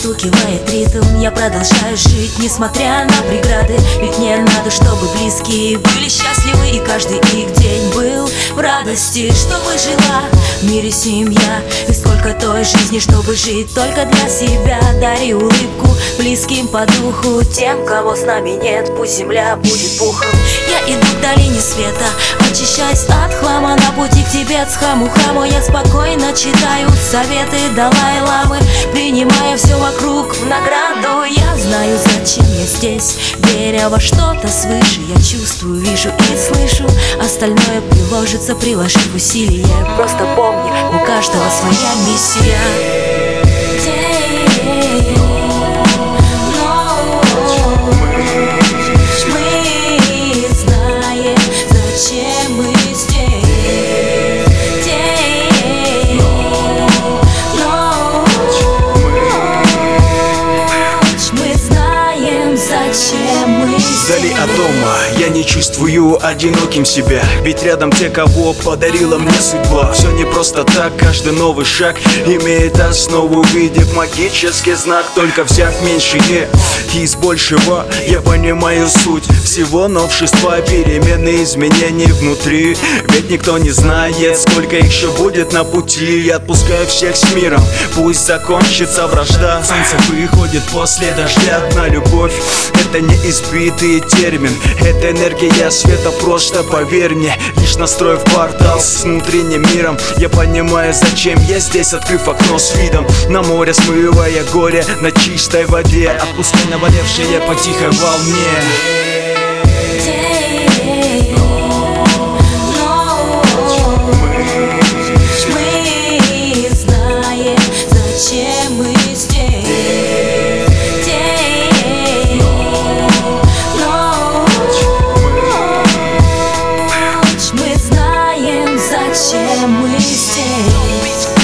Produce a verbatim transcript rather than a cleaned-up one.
отстукивает ритм. Я продолжаю жить, несмотря на преграды. Ведь мне надо, чтобы близкие были счастливы, и каждый их день был в радости. Чтобы жила в мире семья, и сколько той жизни, чтобы жить только для себя. Дари улыбку близким по духу, тем, кого с нами нет, пусть земля будет пухом. Я иду к долине света, очищаясь от хлама. На пути к Тибетскому-храму я спокойно читаю советы Далай-ламы, принимая все вокруг в награду. Я знаю, зачем я здесь, веря во что-то свыше. Я чувствую, вижу и слышу, остальное приложится, приложив усилия. Просто помни, у каждого своя миссия. Вдали от дома я не чувствую одиноким себя, ведь рядом те, кого подарила мне судьба. Все не просто так, каждый новый шаг имеет основу, увидев магический знак. Только взяв меньшее из большего, я понимаю суть всего новшества, перемены, изменений внутри. Ведь никто не знает, сколько еще будет на пути. Я отпускаю всех с миром, пусть закончится вражда. Солнце выходит после дождя, одна любовь — это не избитый термин, это энергия света, просто поверь мне. Лишь настроив портал с внутренним миром, я понимаю, зачем я здесь, открыв окно с видом на море, смывая горе на чистой воде, отпускай навалевшие по тихой волне. Зачем мы здесь?